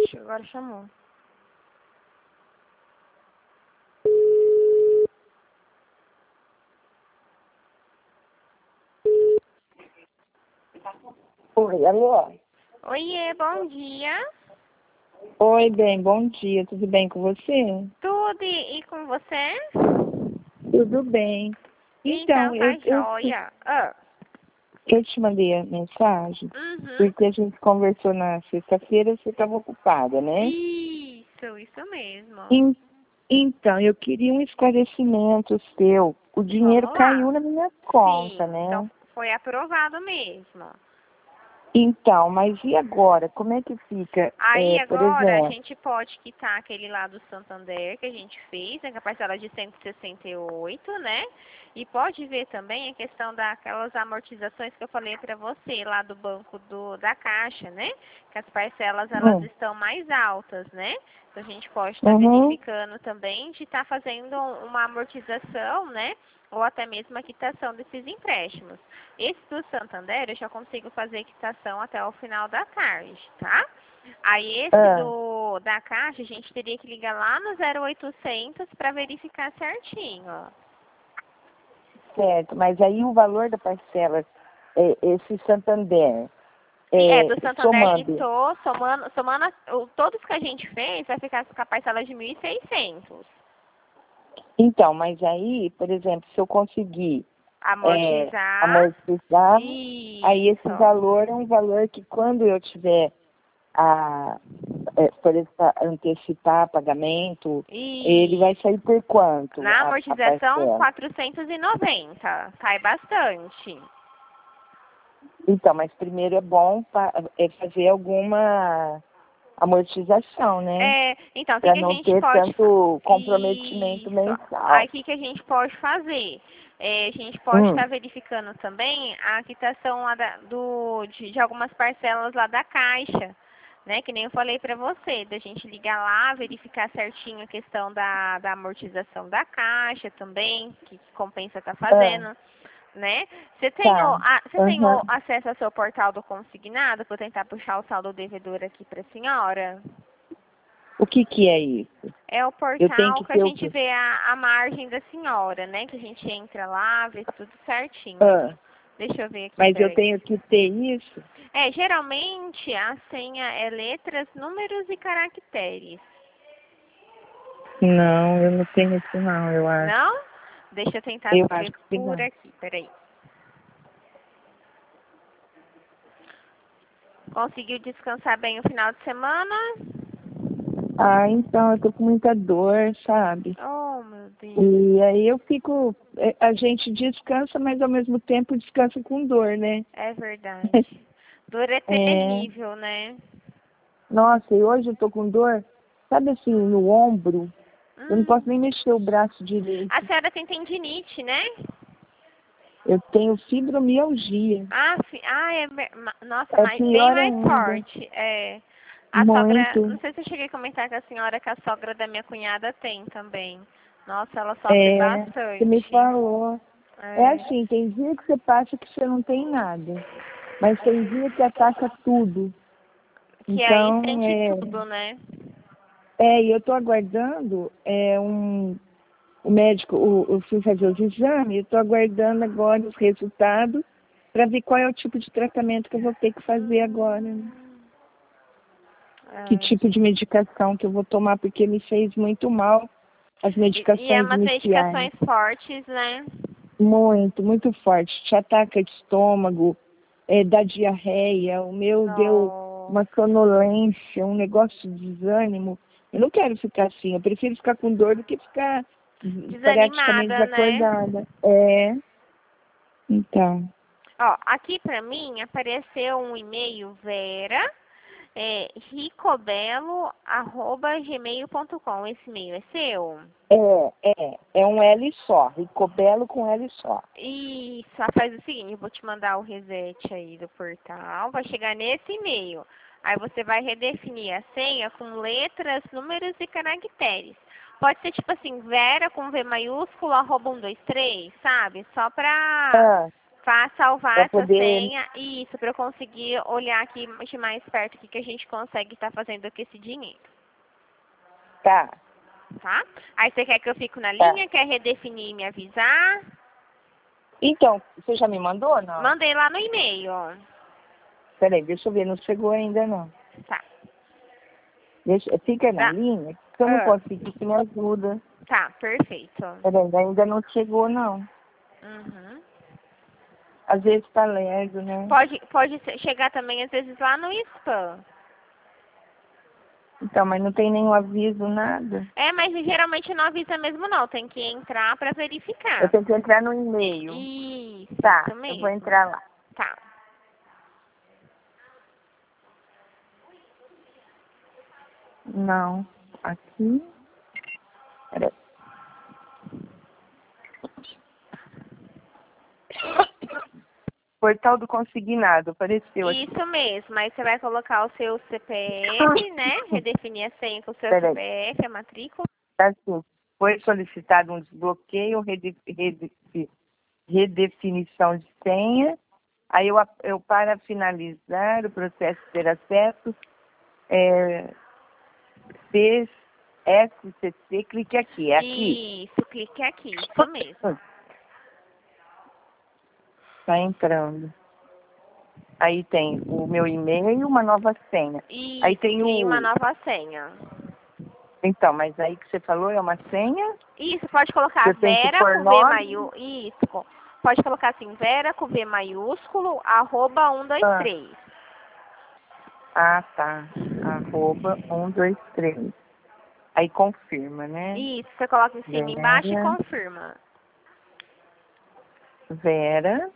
Ixi, agora chamou. Oi, alô? Oiê, bom dia. Oi, bem, bom dia. Tudo bem com você? Tudo e com você? Tudo bem. Então Então, tá joia. eu te mandei a mensagem Uhum. porque a gente conversou na sexta-feira e você estava ocupada, né? Isso mesmo. Então, eu queria um esclarecimento seu. O dinheiro Vamos lá. caiu na minha conta, Sim, né? então foi aprovado mesmo. Então, mas e agora? Como é que fica, Aí por agora a exemplo? gente pode quitar aquele lá do Santander que a gente fez, né, com a parcela de 168, né? E pode ver também a questão daquelas amortizações que eu falei para você lá do banco da Caixa, né? Que as parcelas elas estão mais altas, né? Então a gente pode estar Uhum. verificando também de estar fazendo uma amortização, né? Ou até mesmo a quitação desses empréstimos. Esse do Santander eu já consigo fazer quitação até o final da tarde, tá? Aí esse da Caixa, a gente teria que ligar lá no 0800 para verificar certinho, ó. Certo, mas aí o valor da parcela, esse Santander, Do Santander somando. quitou, somando todos que a gente fez, vai ficar com a parcela de 1.600. Então, mas aí, por exemplo, se eu conseguir Amortizar. amortizar, aí esse Isso. valor é um valor que quando eu tiver por exemplo, antecipar pagamento, ele vai sair por quanto? Na A amortização, parcela? 490. Cai bastante. Então, mas primeiro é bom fazer alguma amortização, né? Então, o que Para a não gente ter pode tanto comprometimento Isso. Aí, mensal. o que a gente pode fazer? A gente pode estar verificando também a quitação lá de algumas parcelas lá da Caixa, né? Que nem eu falei para você, da gente ligar lá, verificar certinho a questão da amortização da Caixa também, que compensa tá fazendo. Né? Você tem, tem o acesso ao seu portal do consignado para tentar puxar o saldo devedor aqui para a senhora? O que é isso? É o Eu tenho portal que que a ter o gente quê? vê a margem da senhora, né? Que a gente entra lá, vê tudo certinho. Deixa eu ver aqui, Mas eu peraí. tenho que ter isso? Geralmente a senha é letras, números e caracteres. Não, eu não tenho isso não, eu acho. Não? Deixa eu tentar Eu ver acho que por não. aqui, peraí. Conseguiu descansar bem o final de semana? Então, eu tô com muita dor, sabe? Oh, meu Deus. E aí eu fico, a gente descansa, mas ao mesmo tempo descansa com dor, né? É verdade. Dor é terrível, né? Nossa, e hoje eu tô com dor, sabe assim, no ombro. Eu não posso nem mexer o braço direito. A senhora tem tendinite, né? Eu tenho fibromialgia. Nossa, É mas bem pior mais ainda. forte. A sogra, Muito. não sei se eu cheguei a comentar com a senhora que a sogra da minha cunhada tem também. Nossa, ela sofre Você me bastante. falou. É assim, tem dia que você passa que você não tem nada. Mas tem dia que ataca tudo. Que aí Então, sente tudo, né? e eu estou aguardando o médico, eu fui fazer os exames, eu estou aguardando agora os resultados para ver qual é o tipo de tratamento que eu vou ter que fazer agora. Né? Que tipo de medicação que eu vou tomar, porque me fez muito mal as medicações E é umas iniciais. medicações fortes, né? Muito, muito forte. Te ataca de estômago, dá diarreia, o meu deu uma sonolência, um negócio de desânimo. Eu não quero ficar assim, eu prefiro ficar com dor do que ficar praticamente Desanimada, né? desacordada. Então. Ó, aqui pra mim apareceu um e-mail, Vera, ricobelo@gmail.com. Esse e-mail é seu? É um L só, Ricobelo com L só. Isso, faz o seguinte, eu vou te mandar o reset aí do portal, vai chegar nesse e-mail. Aí você vai redefinir a senha com letras, números e caracteres. Pode ser tipo assim, Vera com V maiúsculo, @123, sabe? Só pra Faz salvar Pra essa poder... senha, isso, para eu conseguir olhar aqui de mais perto o que a gente consegue estar fazendo com esse dinheiro. Tá. Tá? Aí você quer que eu fique na Tá. linha, quer redefinir e me avisar? Então, você já me mandou ou não? Mandei lá no e-mail. Peraí, deixa eu ver, não chegou ainda não. Tá. Fica na Tá. linha, se eu não conseguir, você me ajuda. Tá, perfeito. Peraí, ainda não chegou não. Uhum. Às vezes tá lerdo, né? Pode chegar também, às vezes, lá no spam. Então, mas não tem nenhum aviso, nada. É, mas geralmente não avisa mesmo não, tem que entrar para verificar. Eu tenho que entrar no e-mail. Isso, Tá, isso eu vou mesmo. entrar lá. Tá. Não, aqui. Peraí. Portal do consignado, apareceu aqui. Isso mesmo, aí você vai colocar o seu CPF, né? Redefinir a senha com o seu Peraí. CPF, a matrícula. Tá assim, foi solicitado um desbloqueio, redefinição de senha. Aí eu para finalizar o processo de ter acesso, SCC, clique aqui, é aqui. Isso, clique aqui, isso mesmo. Tá entrando. Aí tem o meu e-mail e uma nova senha. E Aí tem uma nova senha. Então, mas aí que você falou é uma senha? Isso, pode colocar Eu tenho que Vera pôr com V nome? maiúsculo. Isso, pode colocar assim, Vera com V maiúsculo, @123. Ah, tá. @123. Aí confirma, né? Isso, você coloca em cima e embaixo e Vera, confirma. Vera,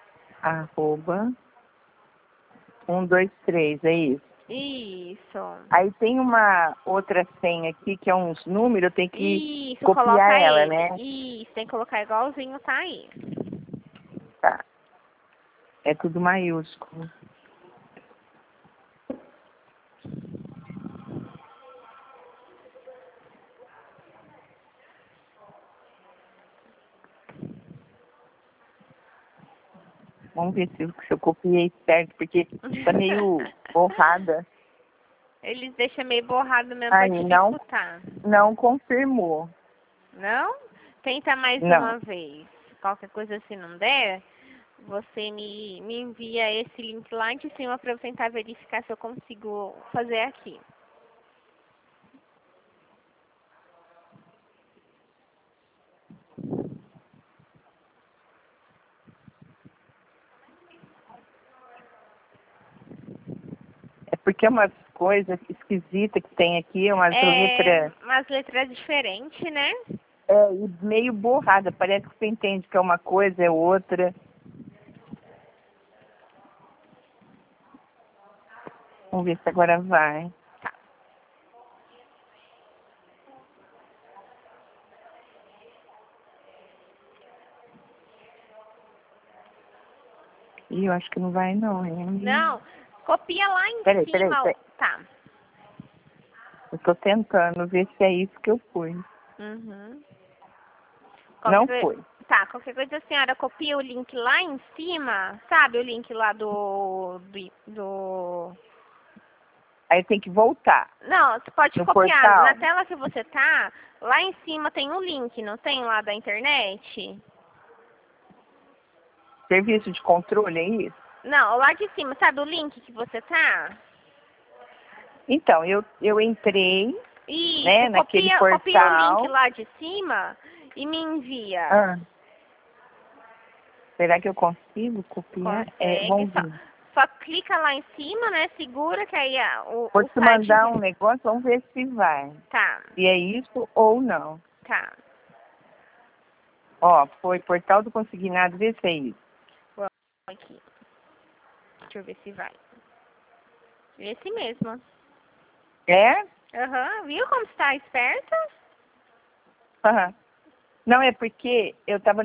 @123, é isso. Isso. Aí tem uma outra senha aqui, que é uns números, eu tenho que Isso, copiar coloca ela, ele. né? Isso, tem que colocar igualzinho, tá aí. Tá. É tudo maiúsculo. Vamos ver se eu copiei certo, porque tá meio borrada. Eles deixam meio borrado mesmo pra Aí dificultar. não confirmou. Não? Tenta mais Não. uma vez. Qualquer coisa se não der, você me envia esse link lá de cima pra eu tentar verificar se eu consigo fazer aqui. É porque é umas coisas esquisitas que tem aqui, umas letras Umas letras diferentes, né? e meio borrada. Parece que você entende que é uma coisa, é outra. Vamos ver se agora vai. Tá. Ih, eu acho que não vai não, hein? Não, copia lá em Peraí. cima. Tá. Eu tô tentando ver se é isso que eu pus. Uhum. Não foi. Tá, qualquer coisa a senhora copia o link lá em cima, sabe? O link lá do... Aí tem que voltar Não, você pode no copiar. portal. Na tela que você tá, lá em cima tem um link, não tem lá da internet? Serviço de controle, é isso? Não, lá de cima, sabe o link que você tá? Então, eu entrei, Isso, né, naquele copia o link portal. lá de cima e me envia. Ah, será que eu consigo copiar? Consegue, Vamos ver. só clica lá em cima, né? Segura que aí Vou o te site... mandar um negócio, vamos ver se vai. Tá, Se é isso ou não. tá. Ó, foi portal do consignado, vê se é isso. Vou aqui. Deixa eu ver se vai. Esse mesmo. É? Aham, viu como está esperta? Aham. Não, é porque eu estava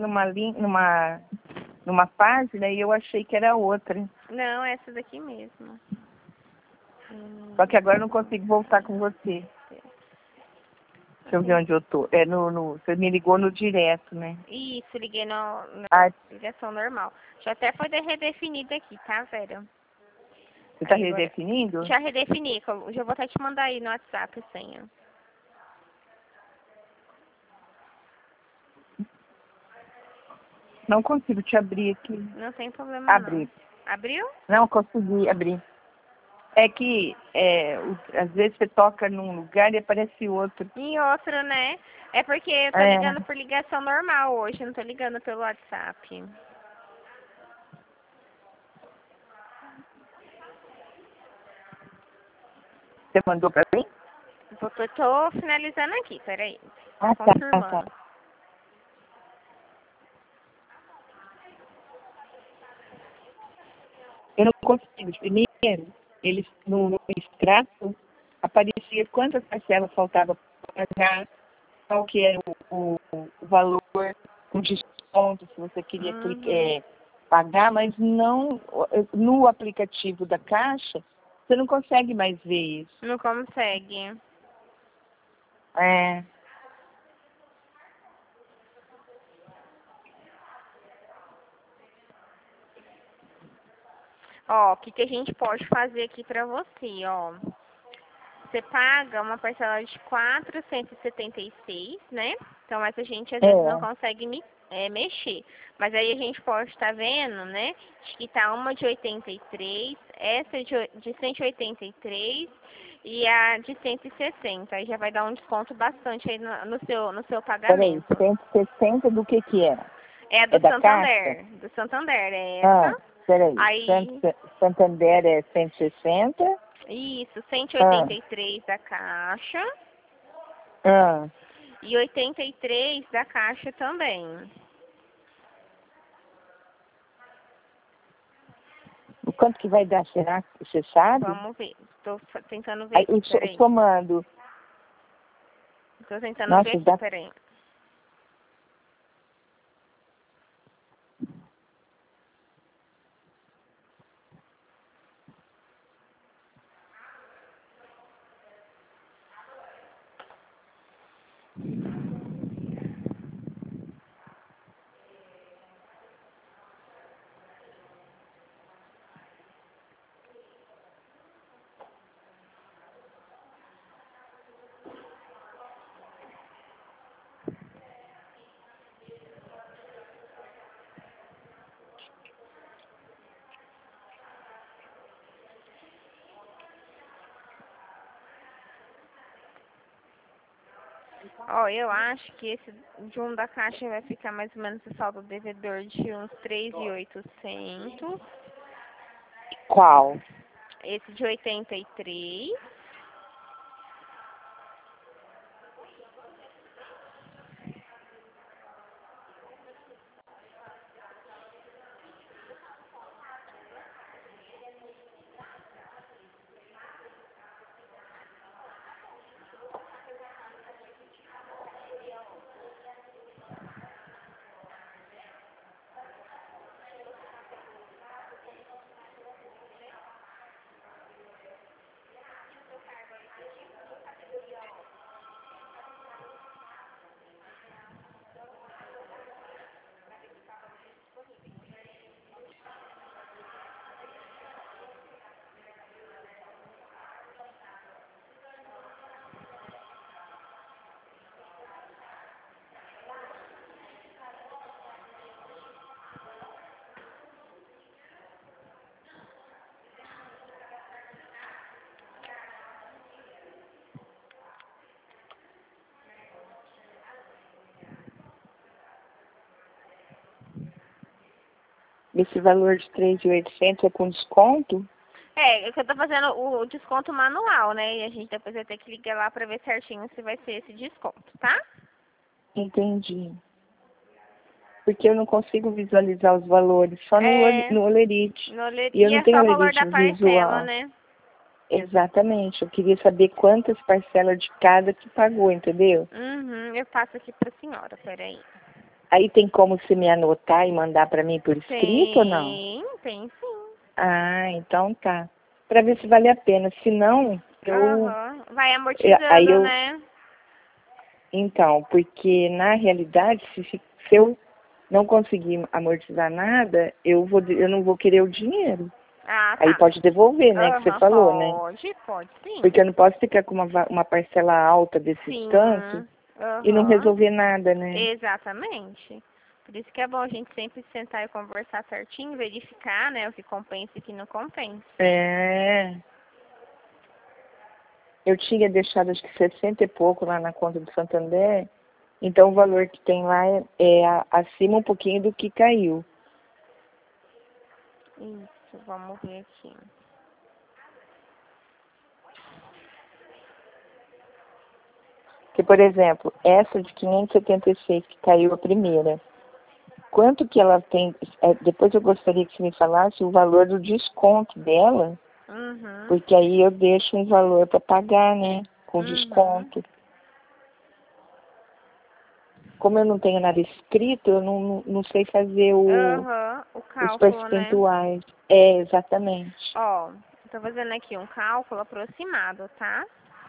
numa página e eu achei que era outra. Não, essa daqui mesmo. Só que agora eu não consigo voltar com você. Deixa eu ver onde eu tô. Você me ligou no direto, né? Isso, liguei na Ah, ligação normal. Já até foi redefinido aqui, tá, Vera? você tá Aí agora, redefinindo? já redefini, já vou até te mandar aí no WhatsApp a senha. Não consigo te abrir aqui. Não tem problema Abrir. não. Abriu? Não consegui abrir. É que, às vezes você toca num lugar e aparece outro. Em outro, né? É porque eu tô É. ligando por ligação normal hoje, eu não tô ligando pelo WhatsApp. Você mandou pra mim? Tô finalizando aqui, peraí. Ah, tá, Confirmando. tá. Eu não consigo. Primeiro, eles no extrato aparecia quantas parcelas faltava para pagar, qual que era o valor, com desconto, se você queria pagar, mas não no aplicativo da Caixa, você não consegue mais ver isso. Não consegue. É. Ó, o que que a gente pode fazer aqui pra você, ó. Você paga uma parcela de 476, né? Então, mas a gente às vezes não consegue mexer. Mas aí a gente pode estar vendo, né? Que tá uma de 83, essa de 183 e a de 160. Aí já vai dar um desconto bastante aí no seu Peraí, pagamento. 160 do que é? É a do da Santander. Caixa? Do Santander, é Ah, essa. peraí. Aí, Santander é 160? isso, 183 da Caixa Ah. e 83 da Caixa também. O quanto que vai dar, será? Você sabe? Vamos ver. Tô tentando ver Aí, aqui, peraí. somando. Tô tentando ver Nossa, aqui, dá. peraí. Ó, eu acho que esse de um da Caixa vai ficar mais ou menos o saldo devedor de uns 3.800. Qual? Esse de 83. Esse valor de 3.800 é com desconto? É que eu tô fazendo o desconto manual, né? E a gente depois vai ter que ligar lá pra ver certinho se vai ser esse desconto, tá? Entendi. Porque eu não consigo visualizar os valores, só no Olerite. E eu E não é tenho só o valor Olerite da parcela, visual. né? Exatamente. Eu queria saber quantas parcelas de cada que pagou, entendeu? Uhum, eu passo aqui pra senhora, peraí. Aí tem como você me anotar e mandar para mim por escrito ou não? Tem sim. Ah, então tá. Para ver se vale a pena. Se não, Aham. Vai aí amortizando, eu né? Então, porque na realidade, se eu não conseguir amortizar nada, eu não vou querer o dinheiro. Ah, Aí tá. pode devolver, né, que você falou, né? Pode sim. Porque eu não posso ficar com uma parcela alta desse Sim. tanto e não resolver nada, né? Exatamente. Por isso que é bom a gente sempre sentar e conversar certinho, verificar, né, o que compensa e o que não compensa. É. Eu tinha deixado acho que 60 e pouco lá na conta do Santander, então o valor que tem lá é acima um pouquinho do que caiu. Isso, vamos ver aqui. Porque, por exemplo, essa de 576 que caiu a primeira, quanto que ela tem? Depois eu gostaria que você me falasse o valor do desconto dela, porque aí eu deixo um valor para pagar, né? Com desconto. Como eu não tenho nada escrito, eu não sei fazer O os cálculo, percentuais. É, exatamente. Ó, tô fazendo aqui um cálculo aproximado, tá?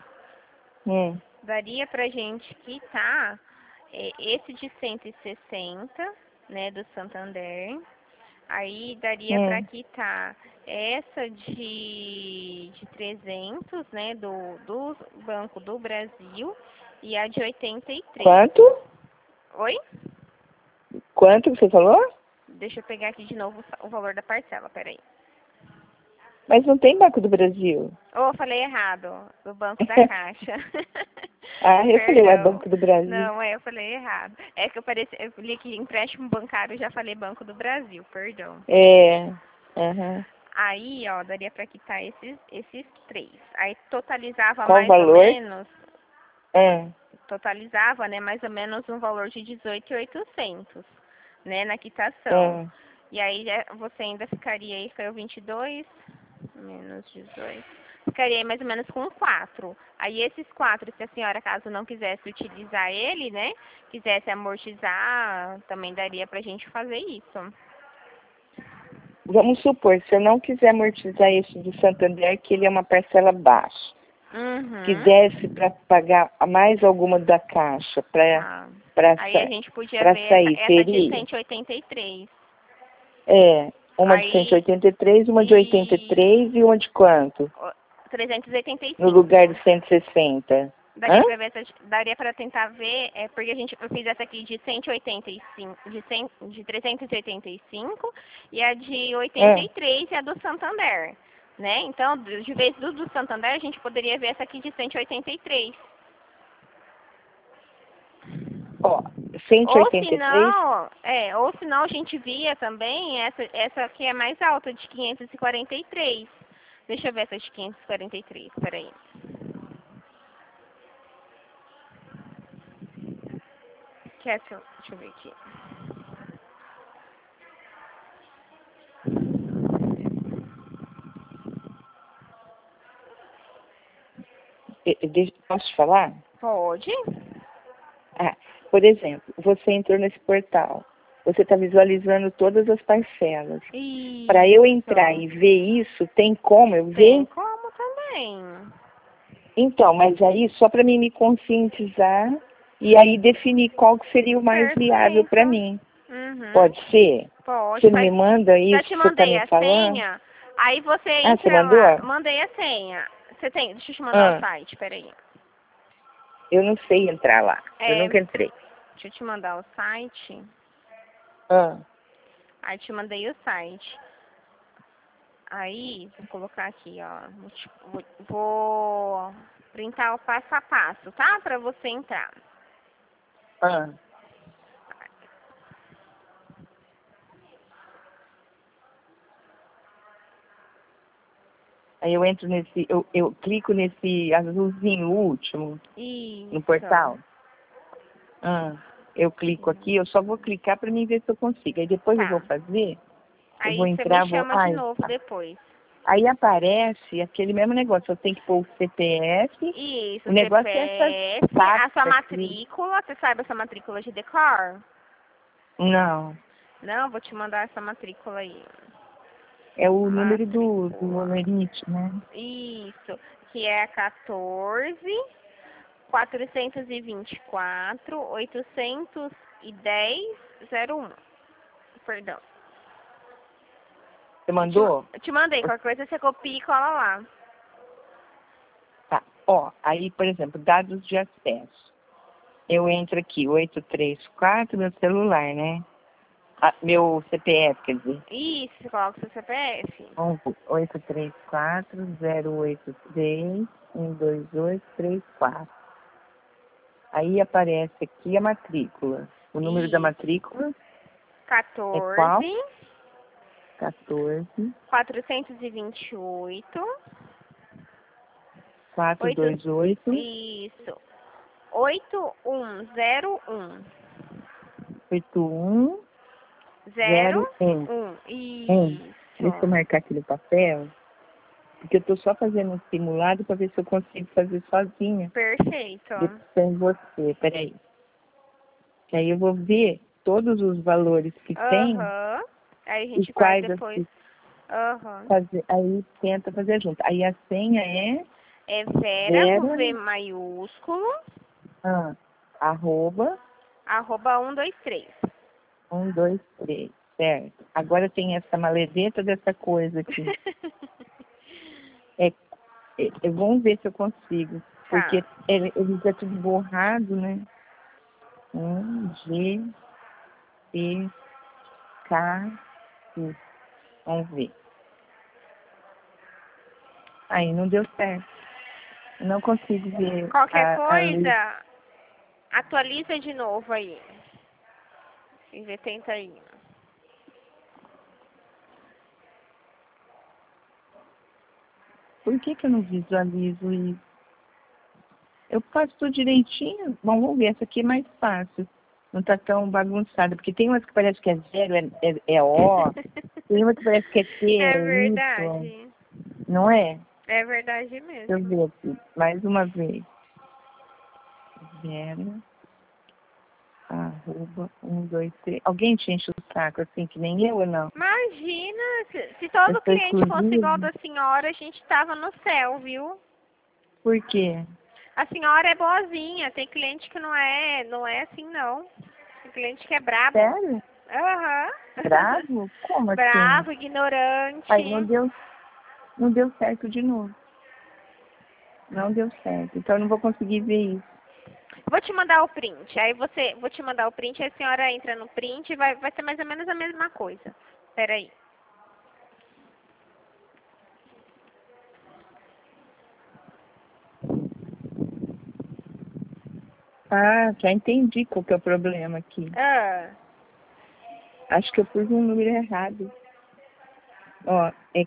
Daria pra gente quitar esse de 160, né, do Santander. Aí daria pra quitar essa de 300, né, do Banco do Brasil e a de 83. Quanto? Oi? Quanto você falou? Deixa eu pegar aqui de novo o valor da parcela, peraí. Mas não tem Banco do Brasil. Oh, falei errado. Do Banco da Caixa. Ah, eu falei, é Banco do Brasil. Não, eu falei errado. É que eu li aqui empréstimo bancário e já falei Banco do Brasil, perdão. É. Aí, ó, daria pra quitar esses três. Aí totalizava Qual mais valor? ou menos. Totalizava, né, mais ou menos um valor de 18.800, né, na quitação. E aí você ainda ficaria aí, caiu 22 menos 18. Ficaria aí mais ou menos com 4. Aí esses 4, se a senhora, caso não quisesse utilizar ele, né, quisesse amortizar, também daria pra gente fazer isso. Vamos supor, se eu não quiser amortizar esse do Santander, que ele é uma parcela baixa. Quisesse para pagar mais alguma da Caixa, Aí a gente podia ver sair, essa de teria? 183. Uma de 183, uma de 83 e uma de quanto? 385. No lugar de 160. Daria para tentar ver, porque eu fiz essa aqui de 185, de 385 e a de 83 e a do Santander, né? Então, de vez do Santander, a gente poderia ver essa aqui de 183. Ó, 183? Ou se não a gente via também essa aqui é mais alta, de 543. Deixa eu ver essa de 543, peraí. Deixa eu ver aqui. Posso te falar? Pode. Por exemplo, você entrou nesse portal. Você está visualizando todas as parcelas. Para eu entrar e ver isso, tem como eu ver? Tem como também. Então, mas aí só para mim me conscientizar e aí definir qual que seria o mais viável para mim. Pode ser? Pode. Você me manda isso que você está me falando? Senha. Aí você entra você mandou? lá. Mandei a senha. Você tem? Deixa eu te mandar o site, peraí. Eu não sei entrar lá. Eu nunca entrei. Deixa eu te mandar o site. Aí te mandei o site. Aí, vou colocar aqui, ó. Vou printar o passo a passo, tá? Pra você entrar. Aí eu entro eu clico nesse azulzinho último no portal. Eu clico aqui, eu só vou clicar para mim ver se eu consigo. Aí depois eu vou fazer, eu vou entrar, você me chama de novo depois. Aí aparece aquele mesmo negócio, eu tenho que pôr o CPF. Isso, o negócio CPF, é a sua matrícula, você sabe essa matrícula de decor? Não. Não, vou te mandar essa matrícula aí. É o número do olerite, né? Isso, que é 14 424, 810, 01. Perdão. Você mandou? Te mandei, qualquer coisa você copia e cola lá. Tá. Ó, aí, por exemplo, dados de acesso. Eu entro aqui, 834, meu celular, né? Meu CPF, quer dizer. Isso, você coloca o seu CPF. 834-083-12834. Aí aparece aqui a matrícula. O número da matrícula é qual? 14 428 428 Isso. 8101. 8101. 01. Isso. Deixa eu marcar aqui no papel, porque eu tô só fazendo um simulado para ver se eu consigo fazer sozinha. Perfeito. Sem você, peraí. Que aí eu vou ver todos os valores que tem. Aí a gente e quais depois. Aí tenta fazer junto. Aí a senha é Vera com V maiúsculo. Arroba 123. 123, certo. Agora tem essa maledeta dessa coisa aqui. Vamos ver se eu consigo. Porque ele já tudo borrado, né? G, P, K, U. Vamos ver. Aí não deu certo. Não consigo ver. Qualquer coisa, atualiza de novo aí. E vê, tenta aí. Por que eu não visualizo isso? Eu faço tudo direitinho. Bom, vamos ver. Essa aqui é mais fácil. Não tá tão bagunçada. Porque tem umas que parece que é zero, é O. Tem umas que parece que é T, É verdade. Y. Não é? É verdade mesmo. Deixa eu ver aqui. Mais uma vez. Vera. Arroba 123. Alguém te enche o saco assim, que nem eu ou não? Imagina, se todo cliente fosse igual da senhora, a gente tava no céu, viu? Por quê? A senhora é boazinha, tem cliente que não é assim não. Tem cliente que é brabo. Sério? Bravo? Como assim? Bravo, ignorante. Aí não deu certo de novo. Não deu certo. Então eu não vou conseguir ver isso. Vou te mandar o print. Vou te mandar o print, aí a senhora entra no print e vai ser mais ou menos a mesma coisa. Peraí. Já entendi qual que é o problema aqui. Acho que eu pus um número errado. Ó, é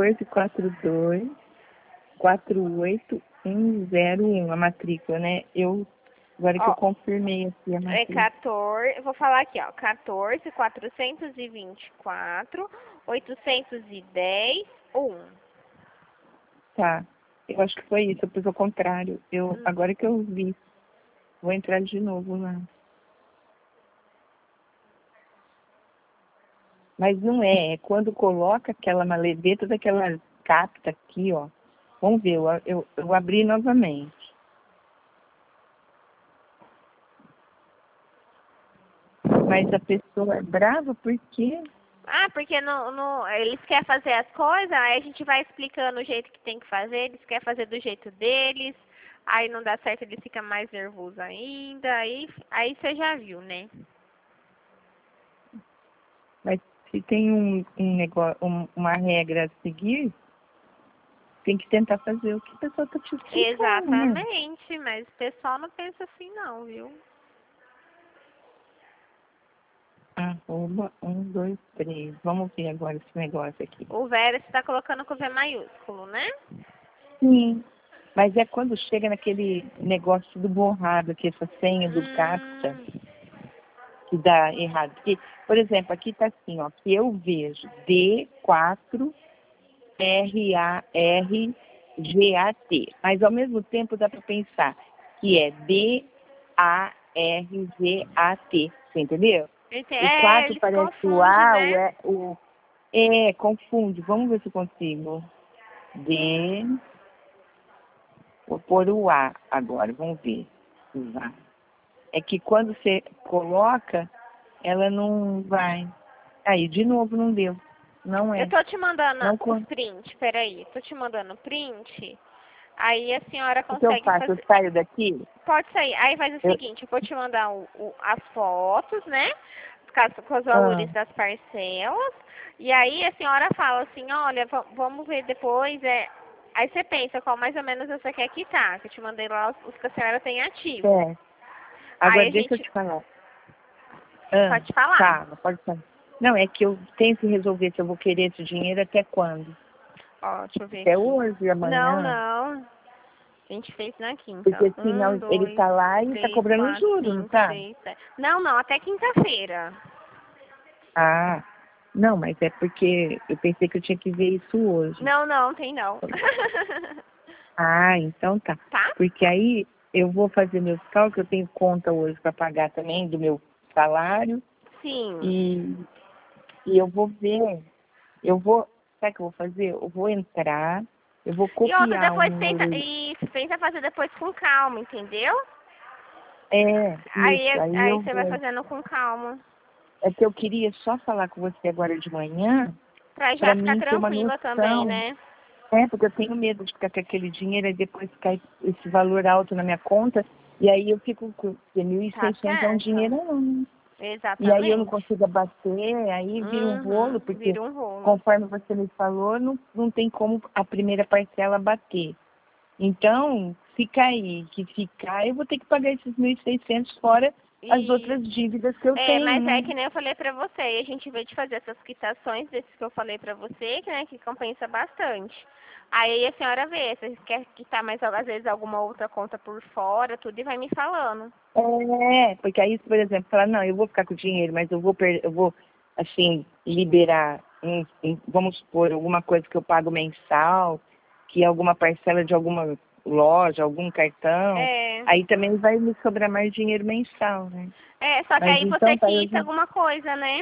1442-48101 a matrícula, né? Agora que eu confirmei aqui a matrícula. 14, vou falar aqui, ó. 14-424-810-1. Tá. Eu acho que foi isso, eu pus ao contrário. Agora que eu vi. Vou entrar de novo lá. Mas não é quando coloca aquela maledeta daquela capta aqui, ó. Vamos ver, eu abri novamente. Mas a pessoa é brava por quê? Porque eles querem fazer as coisas, aí a gente vai explicando o jeito que tem que fazer, eles querem fazer do jeito deles, aí não dá certo, eles ficam mais nervosos ainda, aí você já viu, né? Mas se tem um negócio, uma regra a seguir, tem que tentar fazer o que a pessoa está te explicando. Exatamente, né? Mas o pessoal não pensa assim não, viu? Arroba 123. Vamos ver agora esse negócio aqui. O Vera você está colocando com V maiúsculo, né? Sim. Mas é quando chega naquele negócio tudo borrado, que essa senha do CAPTCHA, que dá errado. Porque, por exemplo, aqui está assim, ó, que eu vejo D4RARGAT. Mas ao mesmo tempo dá para pensar que é DARGAT. Você entendeu? O 4 parece o A, né? confunde. Vamos ver se eu consigo. Vou pôr o A agora, vamos ver. Vai. É que quando você coloca, ela não vai. Aí, de novo, não deu. Não é. Eu tô te mandando Não os print, peraí. Tô te mandando print. Aí a senhora O que eu consegue faço? Eu fazer... saio daqui? Pode sair. Aí faz o seguinte, eu vou te mandar as fotos, né? Com os valores das parcelas. E aí a senhora fala assim, olha, vamos ver depois. Aí você pensa qual mais ou menos você quer quitar. Que eu te mandei lá os que a senhora tem ativo. É. Agora, Aí a deixa eu gente... te falar. Pode falar. Tá, pode falar. Não, é que eu tenho que resolver se eu vou querer esse dinheiro até quando. Ó, deixa eu ver Até aqui. hoje, Não, amanhã. não. A gente fez na quinta. Porque senão ele 2, tá lá e tá 3, cobrando 4, juros, não 5, tá? 6, 7. Não, não, até quinta-feira. Ah, não, mas é porque eu pensei que eu tinha que ver isso hoje. Não, não, tem não. Ah, então tá. Tá? Porque aí eu vou fazer meus cálculos, eu tenho conta hoje para pagar também do meu salário Sim. e eu vou ver, sabe o que eu vou fazer? Eu vou entrar, eu vou E outra, copiar depois um tenta. ali. Isso, tenta fazer depois com calma, entendeu? É, Aí, isso, aí aí eu você vai vou. fazendo com calma. É que eu queria só falar com você agora de manhã, Pra para já ficar mim ter uma tranquila também, noção. né? É, porque eu tenho medo de ficar com aquele dinheiro e depois cai esse valor alto na minha conta. E aí eu fico com porque Tá 1.600 é um certo. dinheiro enorme. E aí eu não Exatamente. consigo abater, aí vira um rolo, porque Vira um rolo. conforme você me falou, não tem como a primeira parcela bater. Então, se cair, que ficar, eu vou ter que pagar esses 1.600 fora as outras dívidas que eu tenho, Mas é né? que nem eu falei pra você, a gente veio de fazer essas quitações desses que eu falei pra você, que, né, que compensa bastante. Aí a senhora vê, se quer quitar mais, às vezes, alguma outra conta por fora, tudo, e vai me falando. É, porque aí, por exemplo, falar, não, eu vou ficar com o dinheiro, mas eu vou assim, liberar, vamos supor, alguma coisa que eu pago mensal, que é alguma parcela de alguma loja, algum cartão, aí também vai me sobrar mais dinheiro mensal, né? Só que Mas aí você então, tá, quita alguma coisa, né?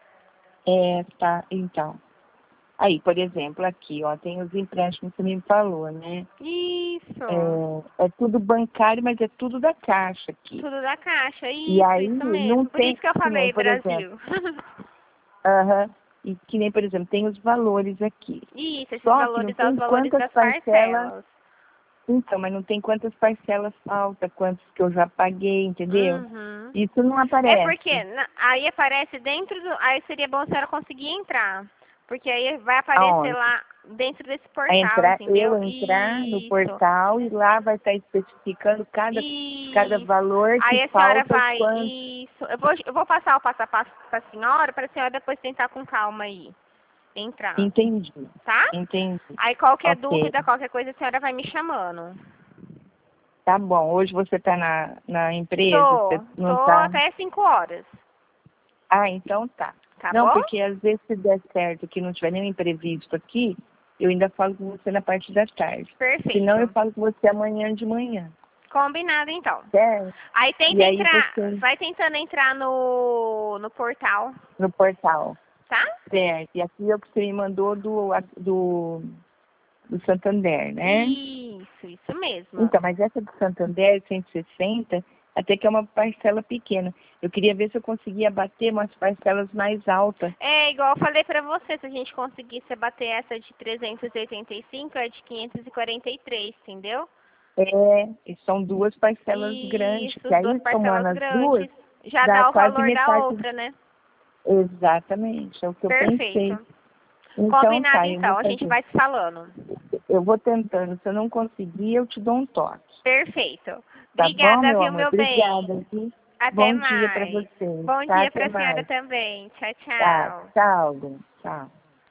tá, então. Aí, por exemplo, aqui, ó, tem os empréstimos que você me falou, né? Isso. É tudo bancário, mas é tudo da Caixa aqui. Tudo da Caixa, E aí isso não mesmo. Por tem, isso que eu que nem, falei por exemplo, Brasil. aham, e que nem, por exemplo, tem os valores aqui. Isso, esses Só que não valores são os tem valores quantas das parcelas, parcelas. então, mas não tem quantas parcelas falta, quantas que eu já paguei, entendeu? Uhum. Isso não É porque aparece. aí aparece dentro do... Aí seria bom a senhora conseguir entrar. Porque aí vai aparecer Aonde? lá dentro desse A portal, entrar, eu entendeu? entrar no Isso. portal e lá vai estar especificando cada Isso. valor que Aí a senhora falta, vai... quanto. Isso. Eu vou passar o passo a passo para a senhora depois tentar com calma aí entrar. Entendi, Tá? entendi. Aí qualquer Ok, dúvida, qualquer coisa, a senhora vai me chamando. tá bom. Hoje você está na empresa, você Tô não está. até 5 horas. Ah, então tá. Tá Não, bom? porque às vezes se der certo que não tiver nenhum imprevisto aqui, eu ainda falo com você na parte da tarde. Senão eu Perfeito. falo com você amanhã de manhã. Combinado, então. Certo? Aí tenta E aí entrar, você, vai tentando entrar no portal, no portal. tá? Certo. E aqui é o que você me mandou do Santander, né? Isso mesmo. Então, mas essa do Santander, 160, até que é uma parcela pequena. Eu queria ver se eu conseguia bater umas parcelas mais altas. É igual eu falei pra você, se a gente conseguisse bater essa de 385, é de 543, entendeu? E são duas parcelas grandes, Isso, que duas aí somando parcelas as duas, grandes. Já dá dá o quase valor da metade. outra, né? Exatamente, é o que eu pensei. Perfeito. Então Combinado, tá, eu vou então. A gente fazer. vai se falando. Eu vou tentando. Se eu não conseguir, eu te dou um toque. Perfeito. Tá bom, Obrigada, meu viu, amor? meu bem? Obrigada, viu? Até Bom dia para mais. vocês, Bom tá? dia Até pra senhora mais. também. Tchau, Tá, tchau. tchau, Dom. Tchau.